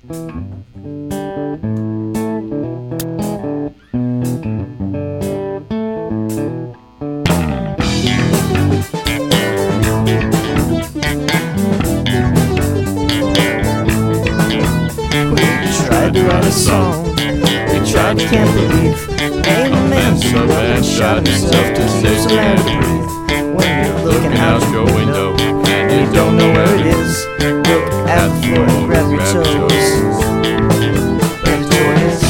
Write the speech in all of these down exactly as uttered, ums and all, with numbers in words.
Tried to write a song, we tried to can't believe ain't a man so bad shot himself to save some air to breathe. When you're looking out your window and you don't know where it is, look at the floor and grab your toes. Predatorness.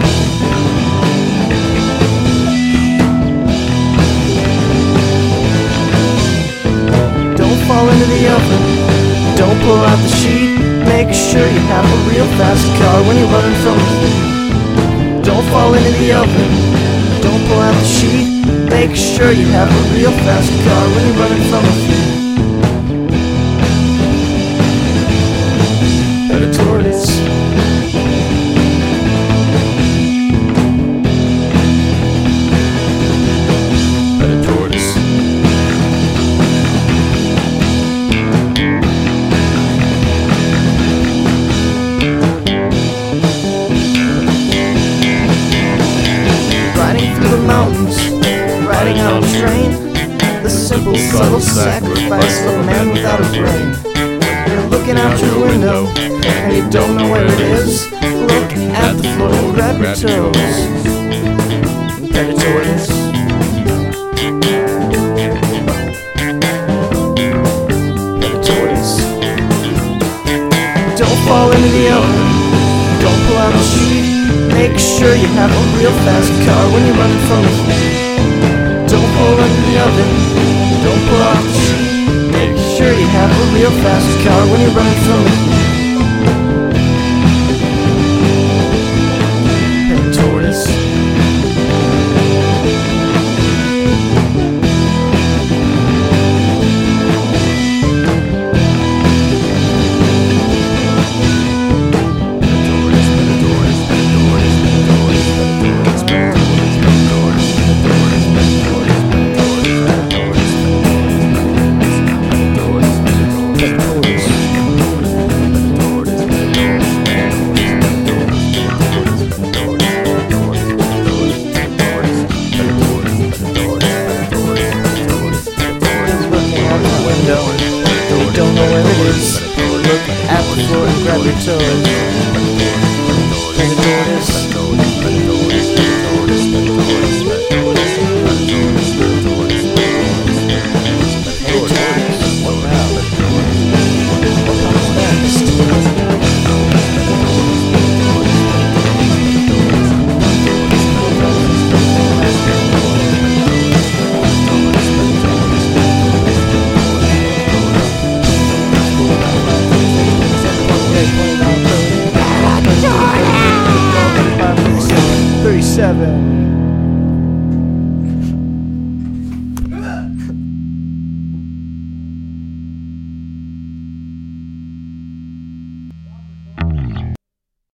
Don't fall into the oven, don't pull out the sheet. Make sure you have a real fast car when you're running from the heat. Don't fall into the oven, don't pull out the sheet. Make sure you have a real fast car when you're running from the heat. Predatorness. Riding on a train, the simple, subtle sacrifice of a man without a brain. You're looking out your window, and you don't know where it is. Look at the floor and grab your toes. Predatorness. Predatorness. Don't fall into the oven, don't pull out the sheet. Make sure you have a real fast car when you're running from the heat. Don't pull into the oven, don't pull out the sheet. Make sure you have a real fast car when you're running from the heat. Predatorness. You don't know where it is. Look at the floor and grab your toes. Predatorness. thirty-seven